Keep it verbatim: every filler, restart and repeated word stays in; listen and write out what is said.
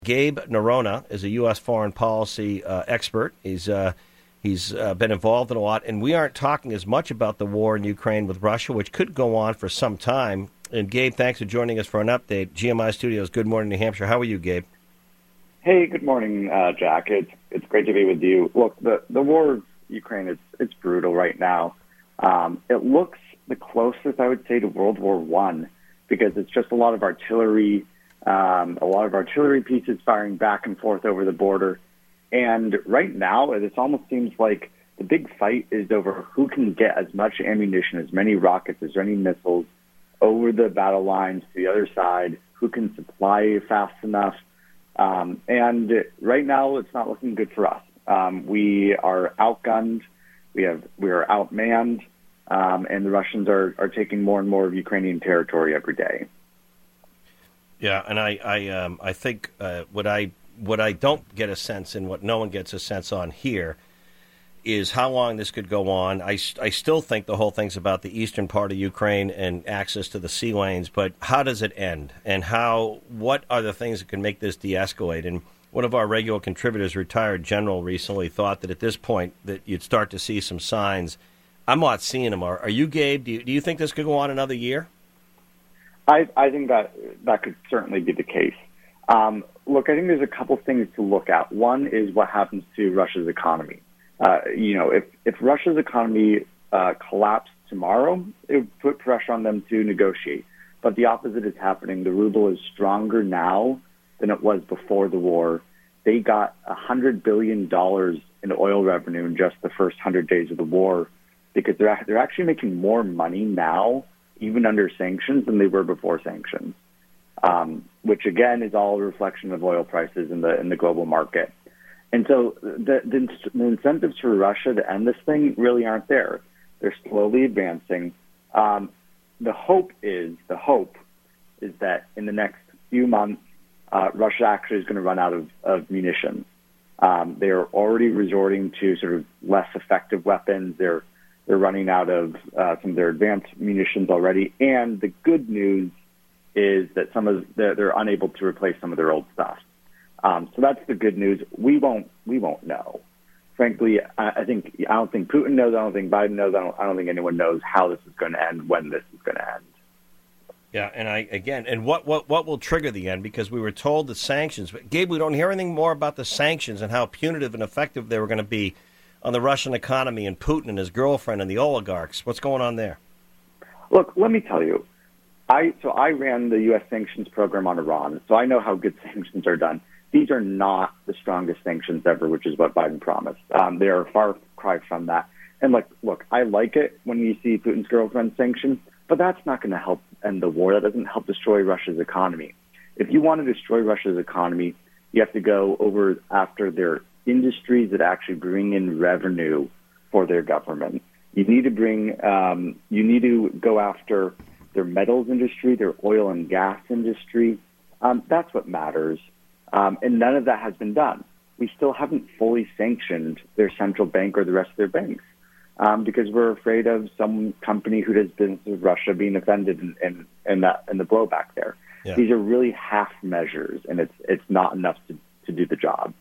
Gabe Nerona is a U S foreign policy uh, expert. He's uh, he's uh, been involved in a lot, and we aren't talking as much about the war in Ukraine with Russia, which could go on for some time. And Gabe, thanks for joining us for an update. G M I Studios, Good Morning, New Hampshire. How are you, Gabe? Hey, good morning, uh, Jack. It's it's great to be with you. Look, the the war in Ukraine is it's brutal right now. Um, it looks the closest, I would say, to World War One because it's just a lot of artillery. Um, a lot of artillery pieces firing back and forth over the border. And right now, it almost seems like the big fight is over who can get as much ammunition, as many rockets, as many missiles over the battle lines to the other side, who can supply fast enough. Um, and right now, it's not looking good for us. Um, we are outgunned. We have we are outmanned. Um, and the Russians are, are taking more and more of Ukrainian territory every day. Yeah, and I I, um, I think uh, what I what I don't get a sense in, what no one gets a sense on here, is how long this could go on. I, I still think the whole thing's about the eastern part of Ukraine and access to the sea lanes, but how does it end? And how what are the things that can make this de-escalate? And one of our regular contributors, retired general, recently thought that at this point that you'd start to see some signs. I'm not seeing them. Are, are you, Gabe? Do you, do you think this could go on another year? I, I think that that could certainly be the case. Um, look, I think there's a couple things to look at. One is what happens to Russia's economy. Uh, you know, if, if Russia's economy uh, collapsed tomorrow, it would put pressure on them to negotiate. But the opposite is happening. The ruble is stronger now than it was before the war. They got one hundred billion dollars in oil revenue in just the first one hundred days of the war because they're, they're actually making more money now even under sanctions than they were before sanctions, um, which again is all a reflection of oil prices in the in the global market. And so the, the, the incentives for Russia to end this thing really aren't there. They're slowly advancing. Um, the hope is the hope is that in the next few months, uh, Russia actually is going to run out of, of munitions. Um, they are already resorting to sort of less effective weapons. They're They're running out of uh, some of their advanced munitions already. And the good news is that some of the, they're unable to replace some of their old stuff. Um, so that's the good news. We won't we won't know. Frankly, I, I think I don't think Putin knows. I don't think Biden knows. I don't, I don't think anyone knows how this is going to end, when this is going to end. Yeah, and I again, and what, what, what will trigger the end? Because we were told the sanctions. But Gabe, we don't hear anything more about the sanctions and how punitive and effective they were going to be on the Russian economy and Putin and his girlfriend and the oligarchs. What's going on there? Look, let me tell you. I so I ran the U S sanctions program on Iran, so I know how good sanctions are done. These are not the strongest sanctions ever, which is what Biden promised. Um, they are a far cry from that. And like, look, I like it when you see Putin's girlfriend sanctioned, but that's not going to help end the war. That doesn't help destroy Russia's economy. If you want to destroy Russia's economy, you have to go over after their industries that actually bring in revenue for their government. You need to bring, um, you need to go after their metals industry, their oil and gas industry. Um, that's what matters. Um, and none of that has been done. We still haven't fully sanctioned their central bank or the rest of their banks um, because we're afraid of some company who does business with Russia being offended in, in, in, that, in the blowback there. Yeah. These are really half measures, and it's it's not enough to, to do the job.